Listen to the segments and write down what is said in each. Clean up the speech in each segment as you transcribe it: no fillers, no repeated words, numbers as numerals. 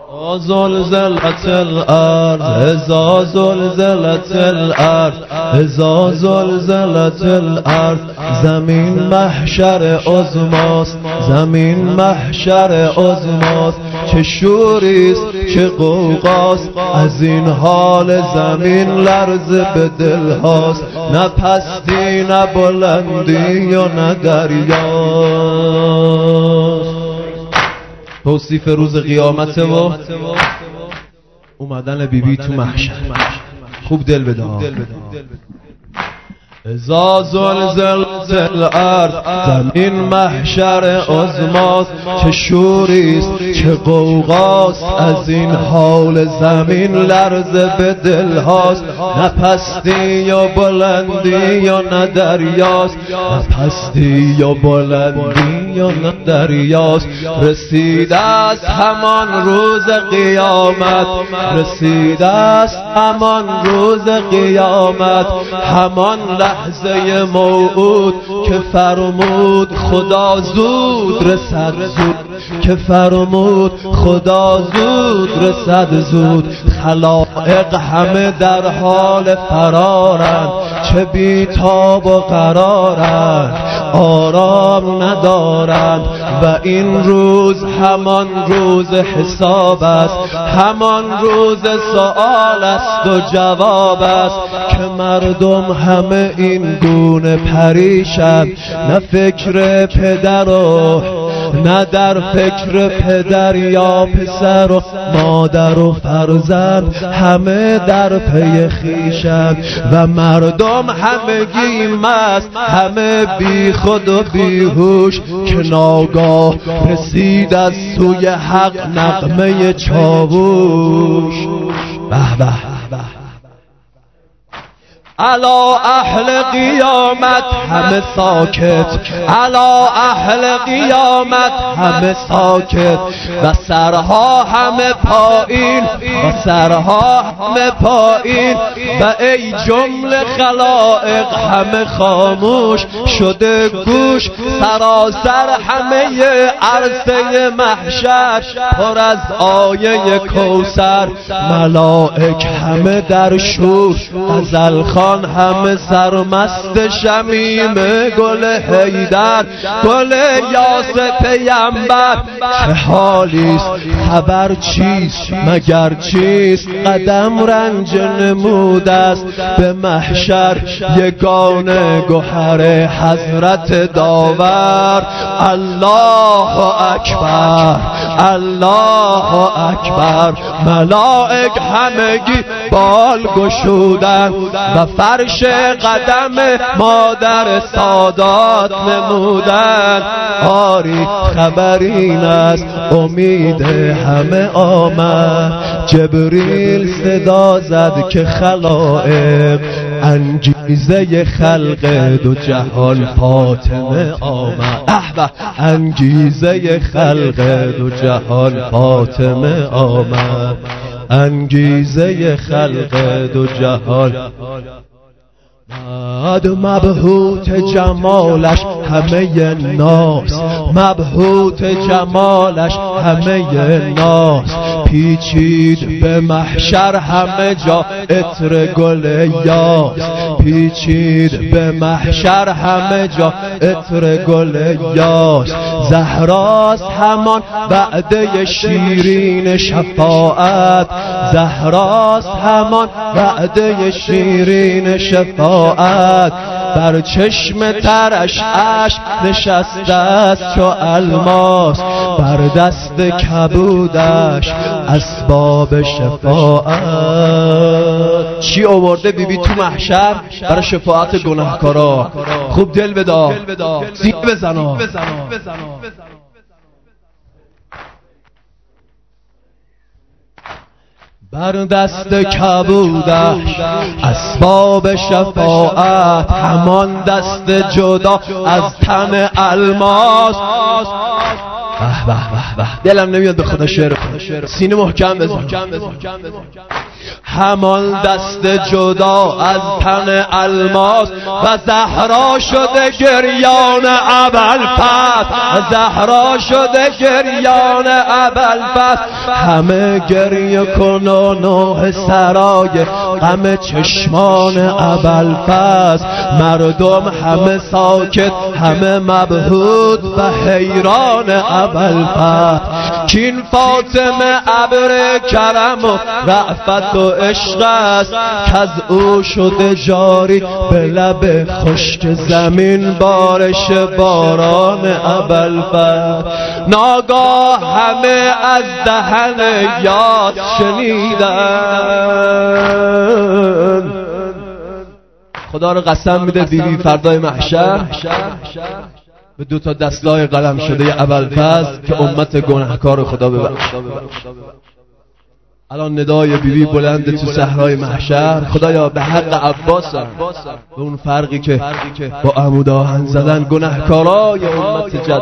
زلزلت الارض اذا زلزلت الارض اذا زلزلت الارض زمین محشر عظماست زمین محشر عظماست چه شوریست چه غوغاست از این حال زمین لرزه به دل هاست نه پستی نه بلندی و نه دریاست توصیف روز قیامته و اومدن بیبی تو محشر خوب دل بده اذا زلزلت الارض زمین محشر عظماست چه شوریست چه غوغاست از این حال زمین لرزه به دل هاست نه پستی یا بلندی یا نه دریاست نه پستی یا بلندی یا نه دریاست رسیده است همان روز قیامت رسیده است همان روز قیامت همان لحظه موعود که فرمود خدا زود رسد زود که فرمود خدا زود رسد زود خلائق همه در حال فرارند چه بیتاب و قرارند آرام ندارند و این روز همان روز حساب است همان روز سؤال است و جواب است که مردم همه این گونه پریشند نه فکر پدر و نه در فکر پدر یا پسر و مادر و فرزند همه در پی خویشند و مردم همگی مست همه بی خود و بیهوش که ناگاه رسید از سوی حق نغمه چاووش به به علا اهل قیامت همه ساکت علا اهل قیامت همه ساکت و سرها همه پایین و سرها همه پایین و ای جمله خلائق همه خاموش شده گوش سراسر همه عرصه محشر پر از آیه کوثر ملائک همه در شور ازلخان همه سرمست شمیم گل حیدر گل یاس پیمبر چه حالیست خبر چیست مگر چیست قدم رنج نمود است به محشر یگانه گوهر حضرت داور الله اکبر الله اکبر ملائک همگی بال گشودند و فرش قدم مادر سادات نمودند آری خبر این است امید همه آمد جبریل صدا زد که خلائق انگیزه خلق دو جهان فاطمه آمد احبه انگیزه خلق دو جهان فاطمه آمد انگیزه خلق دو جهان مبهوت جمالش همه ناس مبهوت جمالش همه ناس پیچید به محشر همه جا عطر گل یاس پیچید به محشر همه جا عطر گل یاس زهراست همان وعده شیرین شفاعت زهراست همان وعده شیرین شفاعت بر چشم ترش اشک نشسته است چو الماس بر دست کبودش اسباب شفاعت چی آورده بیبی تو محشر برای شفاعت گناهکارا خوب دل بدا سینه بزنا بر دست کبودش اسباب شفاعت همان دست جدا از تن الماس به به به به دلم نمیاد به خدا شعر کنم سینه محکم بزن همان دست جدا از تن الماس و زهرا شده گریان ابوالفتح، زهرا شده گریان ابوالفتح. همه گریه کن و نوح سرای غم چشمان ابوالفتح، مردم همه ساکت همه مبهوت و حیران ابوالفتح. کین فاطمه ابر کرم و رأفت و عشق است، کز او شده جاری به لب خشک زمین بارش باران ابوالفتح. ناگاه همه از دهن یاد شنیدن. خدا رو قسم میده بیبی فردای محشر به 2 تا دستای قلم شده ابوالفضل که امت گناهکار خدا ببخش. الان ندای بیبی بلنده تو صحرای محشر، خدایا به حق عباس به اون فرقی که با عمود آهن زدن گناهکارای امت جد.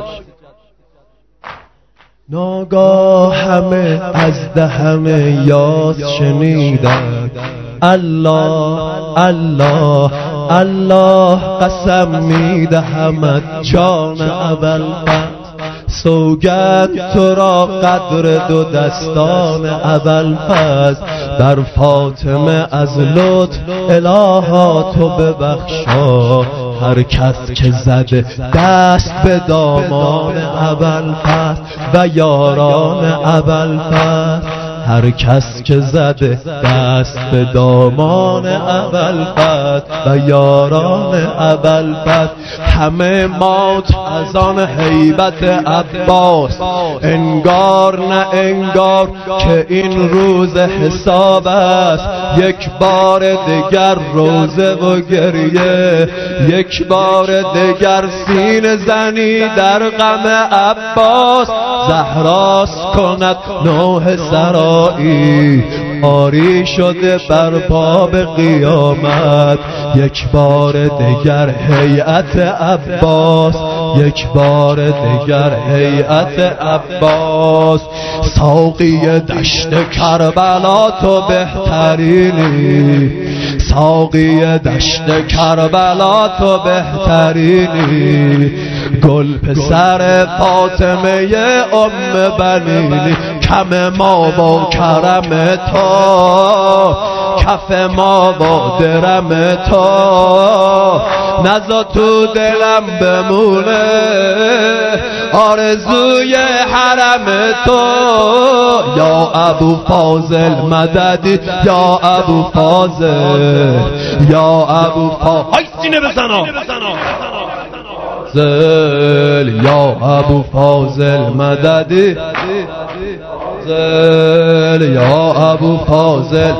ناگاه همه از دهن یاس شنیدن الله الله الله، قسم میدهمت جان ابوالفتح، سوگند تو را قدر 2 دستان ابوالفضل، بر فاطمه از لطف الها تو ببخشا. هر کس که زده دست به دامان ابوالفضل و یاران ابوالفضل، هر کس که زده دست به دامان ابوالفتح و یاران ابوالفتح، همه مات از آن هیبت عباس. انگار نه انگار که این روز حساب است، یک بار دیگر روزه و گریه، یک بار دیگر سینه زنی در غم عباس. زهراست کند نوح سرایی، آری شده بر باب قیامت. یک بار دیگر هیئت عباس، یک بار دیگر هیئت عباس. ساقی دشت کربلا تو بهترینی، ساقی دشت کربلا تو بهترینی. گل پسر فاطمه ام بنینی، کم ما با کرم تو، کف ما با درم تو. نزا تو دلم بمونه آرزوی حرم تو. یا ابو فاضل مددی، یا ابو فاضل، یا ابو فاضل، های سینه بزنا زل، یا ابو فاضل مددی زل، یا ابو فاضل.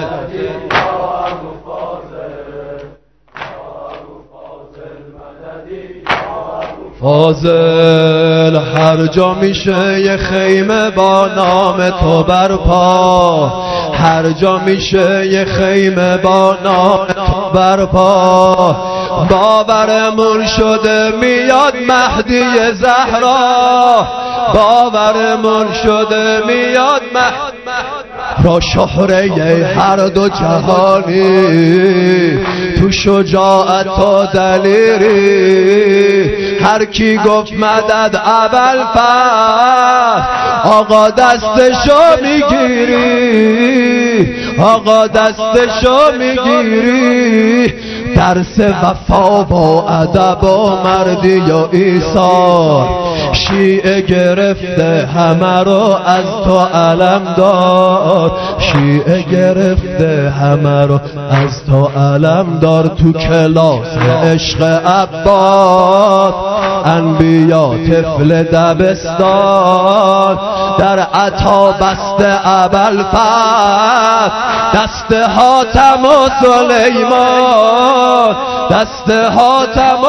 فاضل هر جا میشه یه خیمه با نام تو برپا، هر جا میشه یه خیمه با نام تو برپا. باورمون شده میاد مهدی زهرا، باورمون شده میاد مهدی را شهره هر 2 جهانی، تو شجاعت و دلیری. هر کی گفت مدد ابوالفتح، آقا دستشو میگیری، آقا دستشو میگیری. درس وفا و ادب و مردی و ایثار، شیعه گرفته همه رو از تو علم دار، شیعه گرفته همه رو از تو علم دار. تو کلاس عشق عباس انبیا طفل دبستان، در عطا بسته ابوالفتح، دست حاتم و سلیمان، دست حاتم و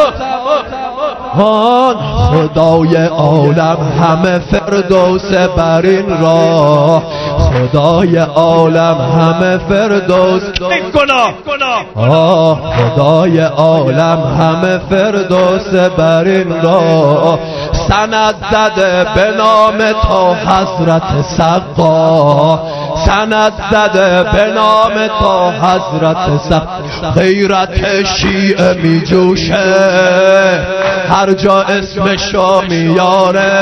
خدای عالم همه فردوس برین را، خدای عالم همه فردوس خدای عالم همه فردوس برین را. سند زده به نام تو حضرت سقا، سند زده به نام تا حضرت غیرت شیعه می جوشه هر جا اسمشو میاره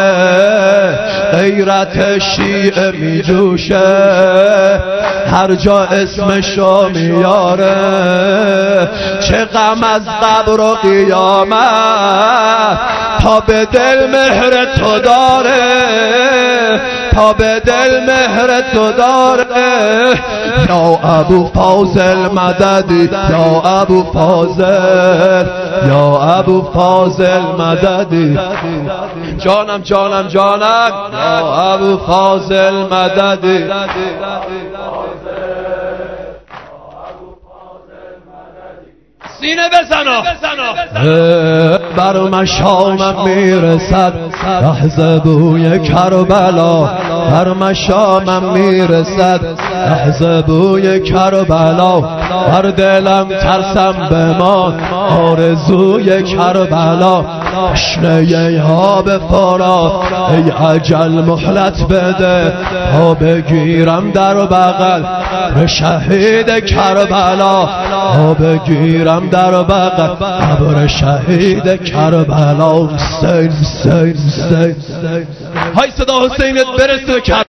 غیرت شیعه می جوشه هر جا اسمشو میاره چه غم از قبر و قیامت تا به دل مهر تو داره تا به دل مهر تو داره یا ابو فاضل مددی یا ابو فاضل یا ابو فاضل مددی جانم جانم جانم یا ابو فاضل مددی سینه بزنو بر مشامم میرسد لحظه بوی کربلا بر مشامم میرسد لحظه بوی کربلا بر دلم ترسم بمان آرزوی کربلا تشنه آب فرات ای اجل مهلت بده تا بگیرم در بغل به شهید کربلا تا بگیرم در بغل قبر شهید کربلا. حسین حسین های صدا حسینت برسه.